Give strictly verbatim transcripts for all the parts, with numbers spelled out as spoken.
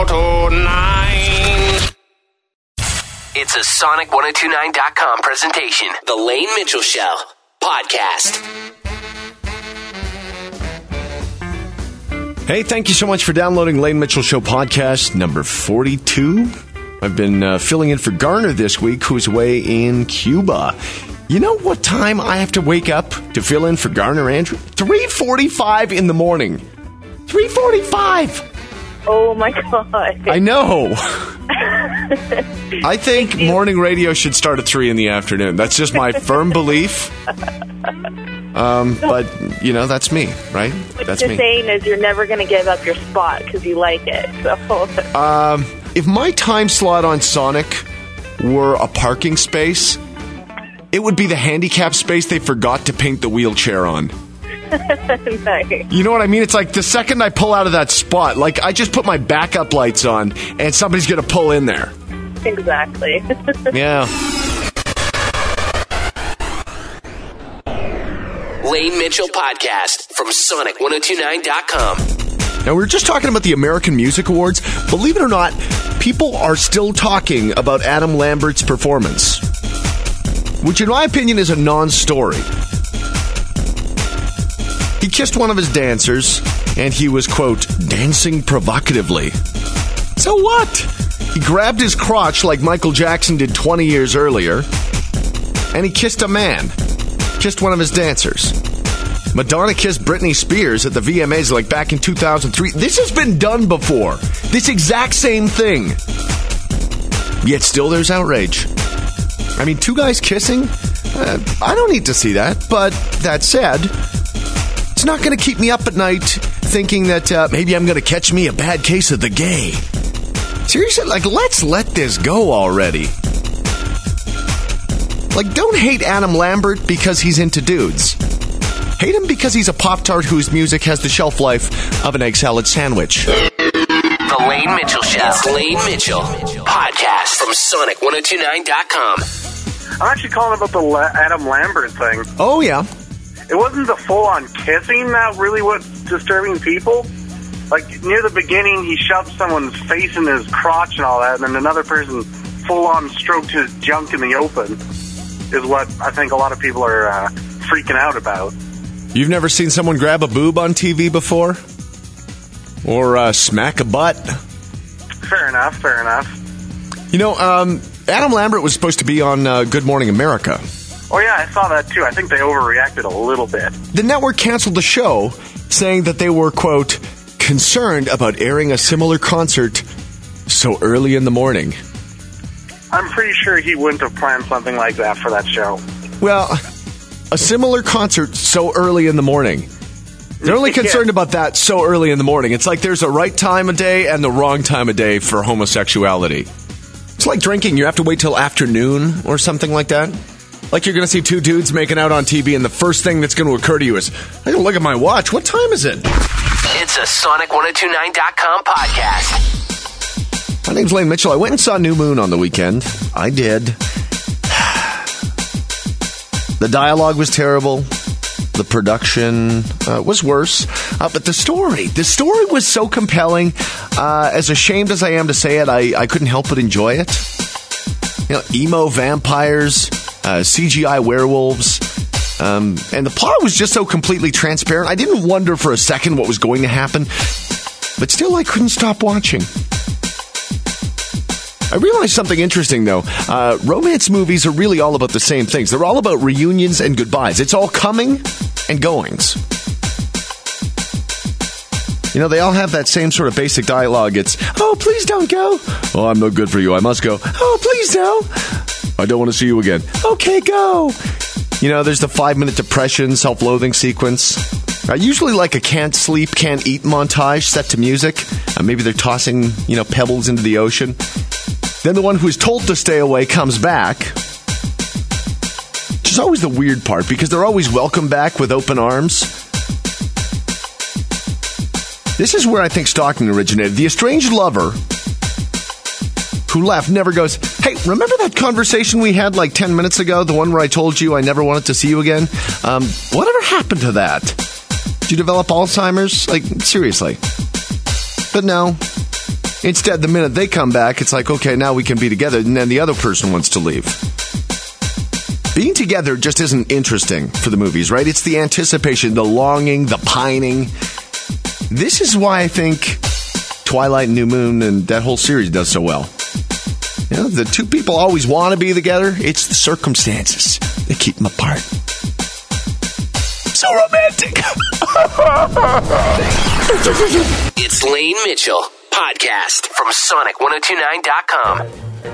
oh two nine. It's a Sonic ten twenty-nine dot com presentation. The Lane Mitchell Show podcast. Hey, thank you so much for downloading Lane Mitchell Show podcast number forty-two. I've been uh, filling in for Garner this week, who's away in Cuba. You know what time I have to wake up to fill in for Garner, Andrew? three forty-five in the morning. three forty-five! Oh, my God. I know. I think morning radio should start at three in the afternoon. That's just my firm belief. Um, but, you know, that's me, right? What that's you're me. saying is you're never going to give up your spot because you like it. So. Um, if my time slot on Sonic were a parking space, it would be the handicap space they forgot to paint the wheelchair on. Nice. You know what I mean? It's like the second I pull out of that spot, like I just put my backup lights on and somebody's going to pull in there. Exactly. Yeah. Lane Mitchell podcast from Sonic ten twenty-nine dot com. Now, we were just talking about the American Music Awards. Believe it or not, people are still talking about Adam Lambert's performance, which in my opinion is a non-story. He kissed one of his dancers, and he was, quote, dancing provocatively. So what? He grabbed his crotch like Michael Jackson did twenty years earlier, and he kissed a man. Kissed one of his dancers. Madonna kissed Britney Spears at the V M As like back in two thousand three. This has been done before. This exact same thing. Yet still there's outrage. I mean, two guys kissing? Uh, I don't need to see that. But that said, it's not going to keep me up at night thinking that uh, maybe I'm going to catch me a bad case of the gay. Seriously, like, let's let this go already. Like, don't hate Adam Lambert because he's into dudes. Hate him because he's a Pop-Tart whose music has the shelf life of an egg salad sandwich. The Lane Mitchell Show. It's Lane Mitchell podcast from Sonic ten twenty-nine dot com. I'm actually calling about the La- Adam Lambert thing. Oh, yeah. It wasn't the full-on kissing that really was disturbing people. Like, near the beginning, he shoved someone's face in his crotch and all that, and then another person full-on stroked his junk in the open, is what I think a lot of people are uh, freaking out about. You've never seen someone grab a boob on T V before? Or uh, smack a butt? Fair enough, fair enough. You know, um, Adam Lambert was supposed to be on uh, Good Morning America. Oh, yeah, I saw that, too. I think they overreacted a little bit. The network canceled the show, saying that they were, quote, concerned about airing a similar concert so early in the morning. I'm pretty sure he wouldn't have planned something like that for that show. Well, a similar concert so early in the morning. They're only concerned yeah. about that so early in the morning. It's like there's a right time of day and the wrong time of day for homosexuality. It's like drinking. You have to wait till afternoon or something like that. Like you're going to see two dudes making out on T V and the first thing that's going to occur to you is, I gotta look at my watch. What time is it? It's a Sonic ten twenty-nine dot com podcast. My name's Lane Mitchell. I went and saw New Moon on the weekend. I did. The dialogue was terrible. The production uh, was worse. Uh, but the story, the story was so compelling. Uh, as ashamed as I am to say it, I, I couldn't help but enjoy it. You know, emo vampires, uh, C G I werewolves. Um, and the plot was just so completely transparent. I didn't wonder for a second what was going to happen. But still, I couldn't stop watching. I realized something interesting, though. Uh, romance movies are really all about the same things. They're all about reunions and goodbyes. It's all coming and goings. You know, they all have that same sort of basic dialogue. It's, oh, please don't go. Oh, I'm no good for you. I must go. Oh, please don't. I don't want to see you again. Okay, go. You know, there's the five-minute depression, self-loathing sequence. I usually like a can't sleep, can't eat montage set to music. Uh, maybe they're tossing, you know, pebbles into the ocean. Then the one who's told to stay away comes back. Which is always the weird part, because they're always welcome back with open arms. This is where I think stalking originated. The estranged lover who left never goes, hey, remember that conversation we had like ten minutes ago? The one where I told you I never wanted to see you again? Um, whatever happened to that? Did you develop Alzheimer's? Like, seriously. But no. Instead, the minute they come back, it's like, okay, now we can be together, and then the other person wants to leave. Being together just isn't interesting for the movies, right? It's the anticipation, the longing, the pining. This is why I think Twilight and New Moon and that whole series does so well. You know, the two people always want to be together. It's the circumstances that keep them apart. So romantic. It's Lane Mitchell Podcast from Sonic ten twenty-nine dot com.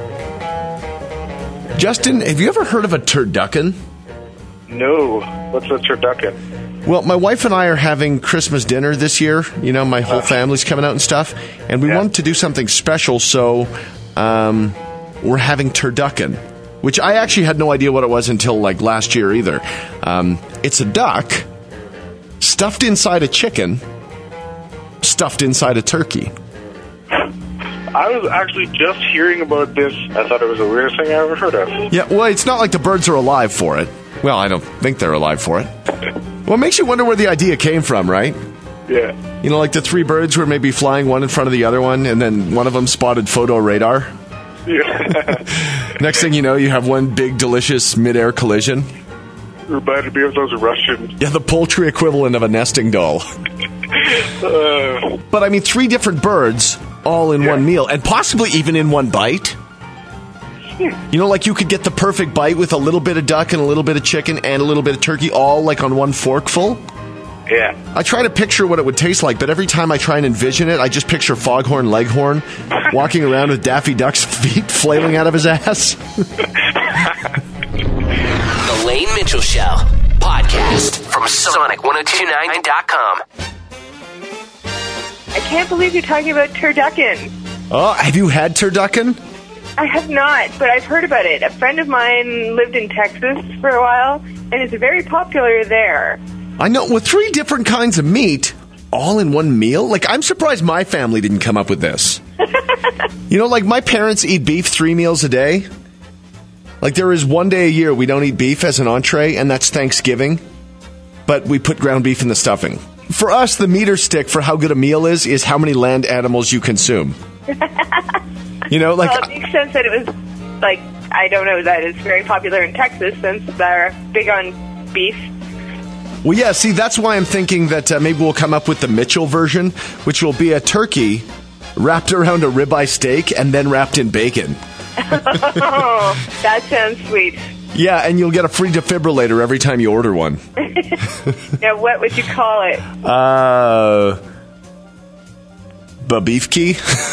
Justin, have you ever heard of a turducken? No. What's a turducken? Well, my wife and I are having Christmas dinner this year. You know, my whole family's coming out and stuff. And we Yeah. wanted to do something special, so um, we're having turducken, which I actually had no idea what it was until, like, last year either. Um, it's a duck stuffed inside a chicken, stuffed inside a turkey. I was actually just hearing about this. I thought it was the weirdest thing I ever heard of. Yeah, well, it's not like the birds are alive for it. Well, I don't think they're alive for it. Well, it makes you wonder where the idea came from, right? Yeah. You know, like the three birds were maybe flying one in front of the other one, and then one of them spotted photo radar. Yeah. Next thing you know, you have one big, delicious mid-air collision. Reminded me of those Russian. Yeah, the poultry equivalent of a nesting doll. Uh, But, I mean, three different birds all in Yeah. one meal, and possibly even in one bite. You know, like you could get the perfect bite with a little bit of duck and a little bit of chicken and a little bit of turkey, all like on one forkful. yeah. I try to picture what it would taste like, but every time I try and envision it, I just picture Foghorn Leghorn walking around with Daffy Duck's feet flailing out of his ass. The Lane Mitchell Show Podcast from Sonic ten twenty-nine dot com. I can't believe you're talking about turducken. Oh, have you had turducken? I have not, but I've heard about it. A friend of mine lived in Texas for a while, and it's very popular there. I know, with three different kinds of meat, all in one meal? Like, I'm surprised my family didn't come up with this. You know, like, my parents eat beef three meals a day. Like, there is one day a year we don't eat beef as an entree, and that's Thanksgiving. But we put ground beef in the stuffing. For us, the meter stick for how good a meal is, is how many land animals you consume. You know, like... Well, it makes sense that it was, like, I don't know, that it's very popular in Texas since they're big on beef. Well, yeah, see, that's why I'm thinking that uh, maybe we'll come up with the Mitchell version, which will be a turkey wrapped around a ribeye steak and then wrapped in bacon. Oh, that sounds sweet. Yeah, and you'll get a free defibrillator every time you order one. Now, what would you call it? Uh... Babifki?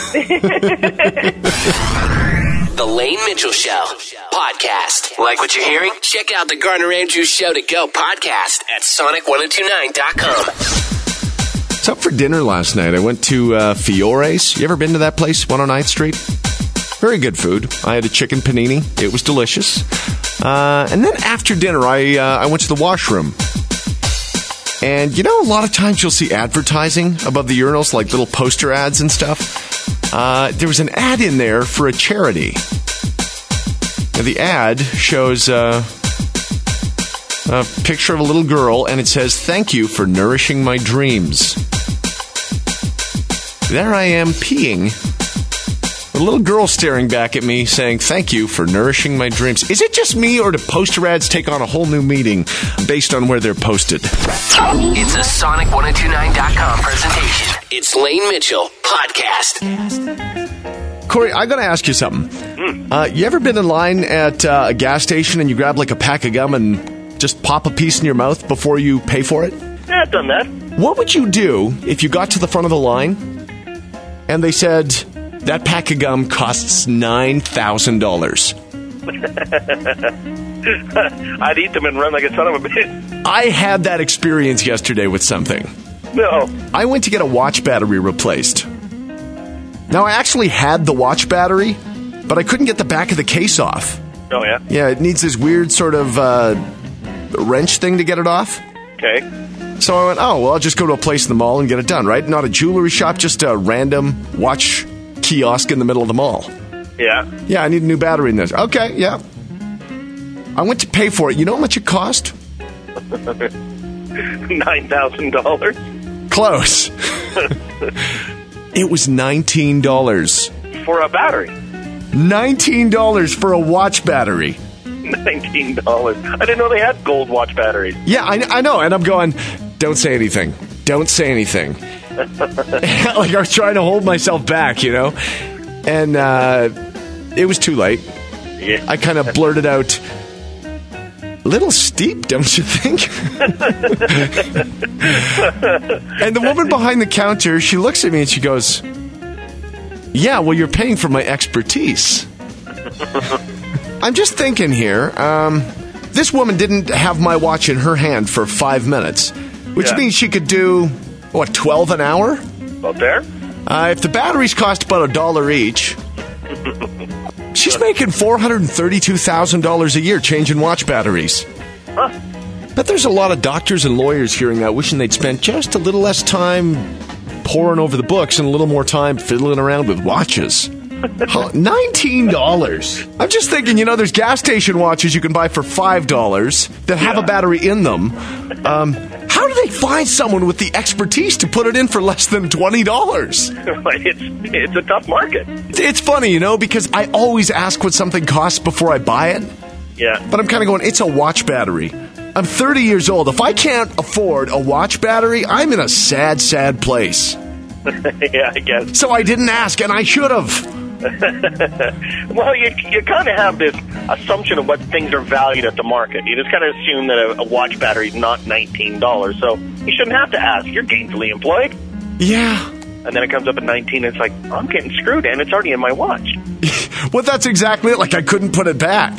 The Lane Mitchell Show Podcast. Like what you're hearing? Check out the Gardner Andrews Show to Go podcast at Sonic ten twenty-nine dot com. What's up for dinner last night? I went to uh, Fiore's. You ever been to that place, one oh ninth Street? Very good food. I had a chicken panini. It was delicious. Uh, and then after dinner, I uh, I went to the washroom. And, you know, a lot of times you'll see advertising above the urinals, like little poster ads and stuff. Uh, there was an ad in there for a charity. Now, the ad shows uh, a picture of a little girl, and it says, "Thank you for nourishing my dreams." There I am peeing. A little girl staring back at me saying, "Thank you for nourishing my dreams." Is it just me, or do poster ads take on a whole new meaning based on where they're posted? It's a Sonic ten twenty-nine dot com presentation. It's Lane Mitchell Podcast. Corey, I got to ask you something. Uh, you ever been in line at uh, a gas station and you grab like a pack of gum and just pop a piece in your mouth before you pay for it? Yeah, I've done that. What would you do if you got to the front of the line and they said, "That pack of gum costs nine thousand dollars. I'd eat them and run like a son of a bitch. I had that experience yesterday with something. No. I went to get a watch battery replaced. Now, I actually had the watch battery, but I couldn't get the back of the case off. Oh, yeah? Yeah, it needs this weird sort of uh, wrench thing to get it off. Okay. So I went, oh, well, I'll just go to a place in the mall and get it done, right? Not a jewelry shop, just a random watch kiosk in the middle of the mall. Yeah. Yeah, I need a new battery in this. Okay, yeah. I went to pay for it. You know how much it cost? nine thousand dollars. Close. It was nineteen dollars. For a battery. nineteen dollars for a watch battery. nineteen dollars. I didn't know they had gold watch batteries. Yeah, I, I know. And I'm going, don't say anything. Don't say anything. Like I was trying to hold myself back, you know? And uh, it was too late. Yeah. I kind of blurted out, a little steep, don't you think? And the woman behind the counter, she looks at me and she goes, yeah, well, you're paying for my expertise. I'm just thinking here, um, this woman didn't have my watch in her hand for five minutes, which Yeah. means she could do, what, twelve an hour? About there? Uh, if the batteries cost about a dollar each, she's making four hundred thirty-two thousand dollars a year changing watch batteries. Huh. But there's a lot of doctors and lawyers hearing that, wishing they'd spent just a little less time poring over the books and a little more time fiddling around with watches. Huh, nineteen dollars. I'm just thinking, you know, there's gas station watches you can buy for five dollars that have Yeah. a battery in them. Um, how do they find someone with the expertise to put it in for less than twenty dollars? it's, it's a tough market. It's funny, you know, because I always ask what something costs before I buy it. Yeah. But I'm kind of going, it's a watch battery. I'm thirty years old. If I can't afford a watch battery, I'm in a sad, sad place. Yeah, I guess. So I didn't ask, and I should have. Well, you you kind of have this assumption of what things are valued at the market. You just kind of assume that a, a watch battery is not nineteen dollars, so you shouldn't have to ask. You're gainfully employed. Yeah. And then it comes up at nineteen, and it's like, I'm getting screwed, and it's already in my watch. Well, that's exactly it. Like, I couldn't put it back.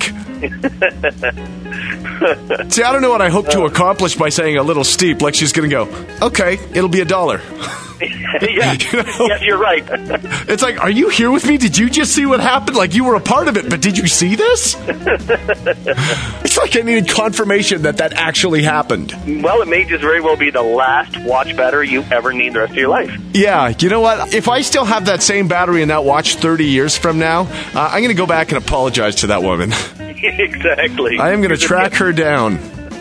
See, I don't know what I hope to accomplish by saying a little steep. Like, she's going to go, okay, it'll be a dollar. Yeah, You know? yes, you're right. It's like, are you here with me? Did you just see what happened? Like, you were a part of it, but did you see this? It's like I needed confirmation that that actually happened. Well, it may just very well be the last watch battery you ever need the rest of your life. Yeah, you know what? If I still have that same battery in that watch thirty years from now, uh, I'm going to go back and apologize to that woman. Exactly. I am going to track her down.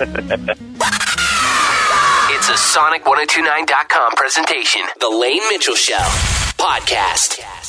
It's a Sonic ten twenty-nine dot com presentation. The Lane Mitchell Show podcast.